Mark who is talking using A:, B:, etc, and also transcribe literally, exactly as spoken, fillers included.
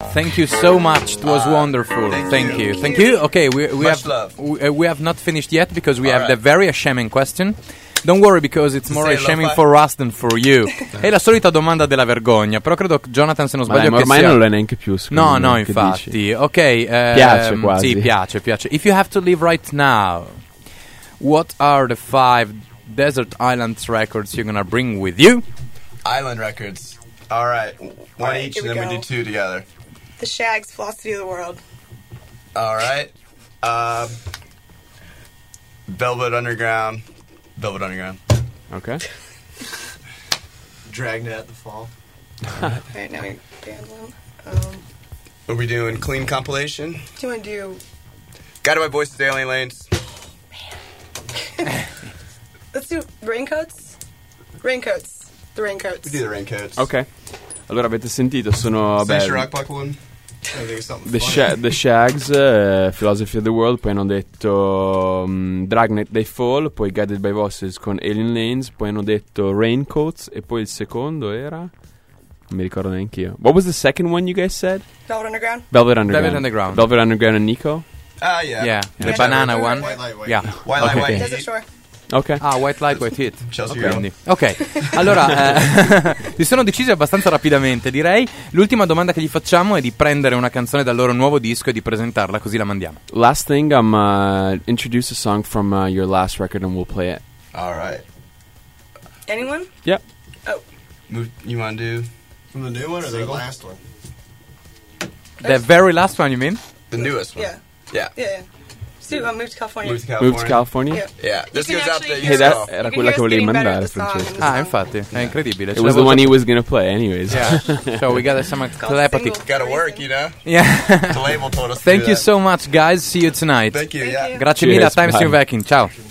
A: Thank you so much. It was uh, wonderful.
B: Thank,
A: thank
B: you.
A: you. Thank you. Okay, we we
B: Much
A: have
B: love.
A: we, uh, we have not finished yet because we
B: All
A: have
B: right.
A: the very shaming question. Don't worry because it's more
B: Say
A: shaming
B: lo
A: for us than for you. È la solita domanda della vergogna, però credo Jonathan, se non sbaglio,
C: ma
A: che
C: ormai
A: sia...
C: non lo è neanche più.
A: No,
C: me,
A: no,
C: che
A: infatti.
C: dici?
A: Ok, ehm,
C: piace quasi.
A: Sì, piace, piace. If you have to leave right now, what are the five Desert Islands records you're gonna bring with you?
B: Island records. All right, one
D: All right,
B: each,
D: here
B: and
D: we
B: then we
D: go.
B: do two together.
D: The Shags, Philosophy of the World.
B: All right. Uh, Velvet Underground. Velvet Underground.
C: Ok.
E: Dragnet, The Fall.
D: Alright, now we band one. Um,
B: Are we doing clean compilation?
D: do you want to do...
B: Guided by Voices, Alien Lanes.
D: Let's do Raincoats? Raincoats. The Raincoats.
B: We do the Raincoats.
C: Ok. Allora avete sentito, sono vabbè,
B: Station Rock Buck one. I think it's something
C: The,
B: funny.
C: Sha- The Shags, eh, Philosophy of the World, poi hanno detto um, Dragnet They Fall, poi Guided by Voices con Alien Lanes, poi hanno detto Raincoats e poi il secondo era... Non mi ricordo neanche io. What was the second one you guys said?
D: Velvet Underground?
C: Velvet Underground.
A: Velvet Underground.
C: Velvet Underground and Nico?
B: Ah, yeah.
A: Yeah, the
D: Yeah.
A: banana
D: White
A: one.
E: White Light, White
A: Yeah.
B: White Light,
C: Okay.
B: White
D: Desert
B: Heat.
D: Shore.
C: Ok.
A: Ah, White Light, White Heat.
B: Chelsea
A: Ok,
B: Girl.
A: quindi- ok, allora eh, si sono decisi abbastanza rapidamente, direi. L'ultima domanda che gli facciamo è di prendere una canzone dal loro nuovo disco e di presentarla, così la mandiamo.
C: Last thing, um, uh, introduce a song from uh, your last record and we'll play it.
B: All right.
D: Anyone?
C: Yep.
D: Oh,
B: Move, you want to do
E: From the new one or the
B: Single?
E: last one?
A: The very last one, you mean?
B: the newest one?
D: yeah.
B: Yeah.
D: Yeah, yeah. So, uh, Move to California.
B: Move to California.
C: Move to California?
D: Yeah.
B: Yeah. This
D: You can
B: goes out
D: actually
B: to
D: hear
C: Hey, that-
B: yourself.
C: era
D: You can
C: quella
D: hear
C: che
D: us
C: volevi
D: getting better
C: mandare,
D: at the song
C: Francesco.
D: and the
A: Ah,
D: song.
A: infatti, è incredibile.
C: It
A: Ce
C: was the
A: l'avevo
C: one he
A: cap-
C: was gonna play anyways.
A: Yeah. So we got some
D: called
A: telepathy.
D: Single.
B: Got to work, you know.
A: Yeah.
B: The label told us to
A: Thank
B: do
A: you
B: that.
A: so much, guys. See you tonight.
B: Thank you.
D: Thank
B: yeah.
D: you.
A: Grazie
C: Cheers,
A: mille a Times
C: bye.
A: New Vacuum. Ciao.